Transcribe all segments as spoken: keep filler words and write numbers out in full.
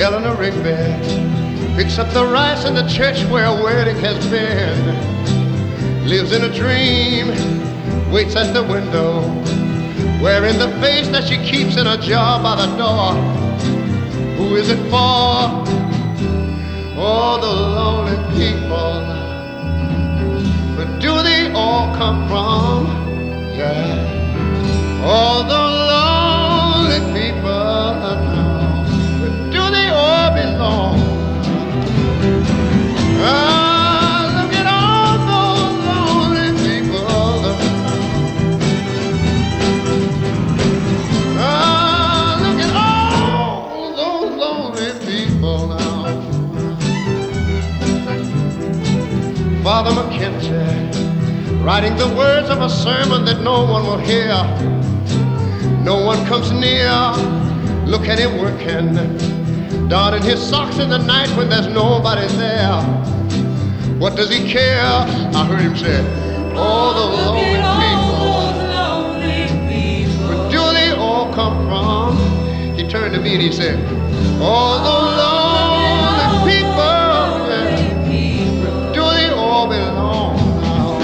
Eleanor Rigby picks up the rice in the church where a wedding has been. Lives in a dream, waits at the window, wearing the face that she keeps in a jar by the door. Who is it for? All the lonely people. Where do they all come from? Yeah. All the lonely people now. Where do they all belong? Ah, look at all those lonely people. Ah, look at all those lonely people now. Father McKenzie, writing the words of a sermon that no one will hear. No one comes near. Look at him working, donning his socks in the night when there's nobody there. What does he care? I heard him say, all the lonely people. Where do they all come from? He turned to me and he said, all the lonely people. Where do they all belong now?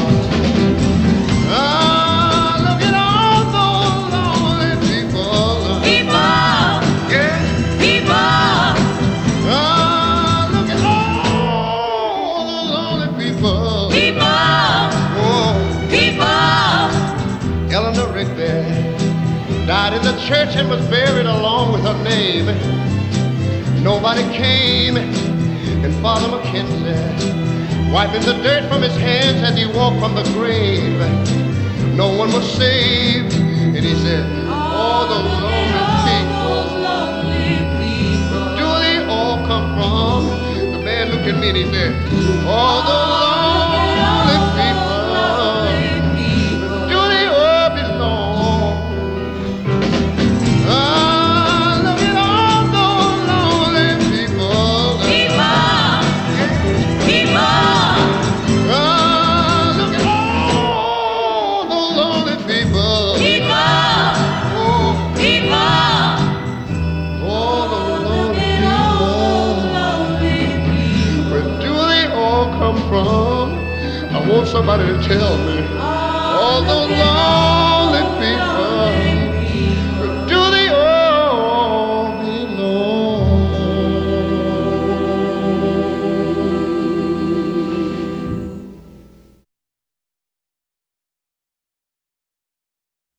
Ah, look at all those lonely people. People. Yeah. People. Ah, look at all those lonely people. People. Oh. People. Eleanor Rigby died in the church and was buried along with her name. Nobody came, and Father McKenzie, wiping the dirt from his hands as he walked from the grave. No one was saved, and he said, all the lonely people. Where do they all come from? The man looked at me and he said, all the lonely people. Where do they all belong? Ah, look at all those lonely people. Ah, look at all those lonely people. Oh, all the lonely people. Where do they all come from? I want somebody to tell me. All those lonely